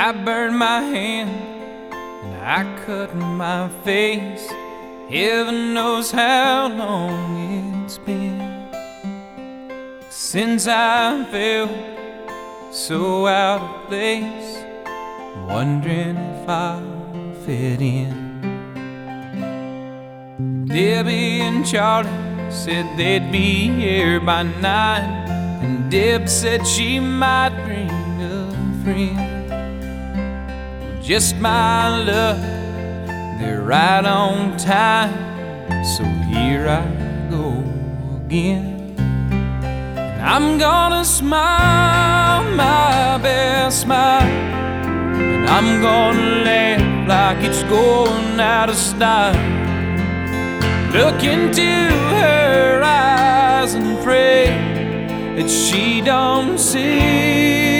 I burned my hand and I cut my face. Heaven knows how long it's been since I felt so out of place, wondering if I'll fit in. Debbie and Charlie said they'd be here by 9, and Deb said she might bring a friend. Just my luck, they're right on time, so here I go again. And I'm gonna smile my best smile, and I'm gonna laugh like it's going out of style. Look into her eyes and pray that she don't see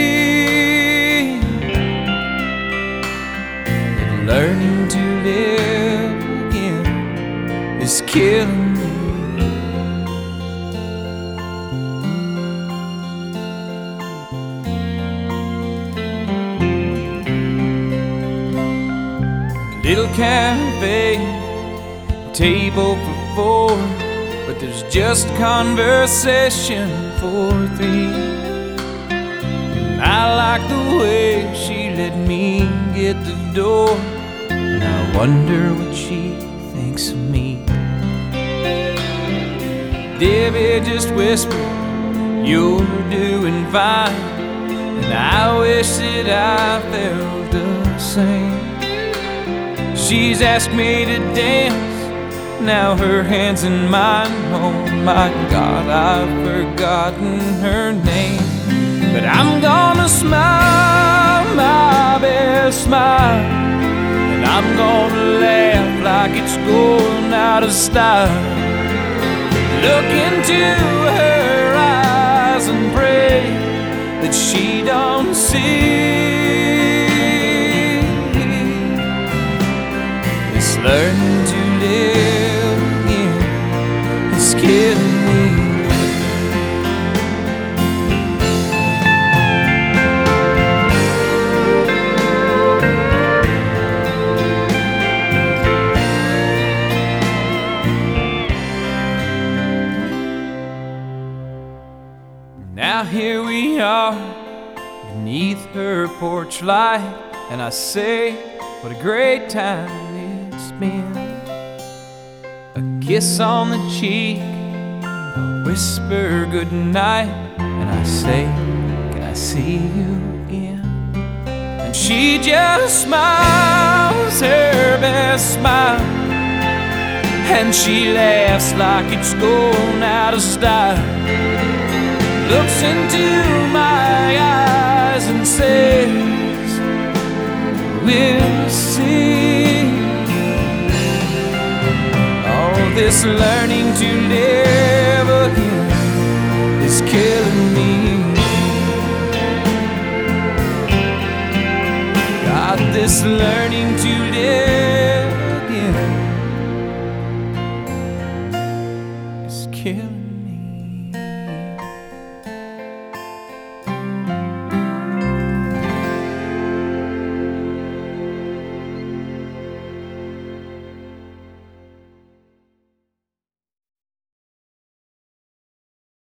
that learning to live again is killing me. Little cafe, table for 4, but there's just conversation for 3. And I like the way she let me get the door, and I wonder what she thinks of me. Debbie just whispered, "You're doing fine," and I wish that I felt the same. She's asked me to dance, now her hand's in mine. Oh my God, I've forgotten her name. But I'm gonna smile my best smile, and I'm gonna laugh like it's going out of style. Look into her eyes and pray that she don't see this learning to live again is killing me. Now here we are beneath her porch light, and I say, what a great time it's been. A kiss on the cheek, a whisper goodnight, and I say, can I see you again? And she just smiles her best smile, and she laughs like it's going out of style. Looks into my eyes and says, we'll see. All this learning to live again is killing me. God, this learning to live again is killing me.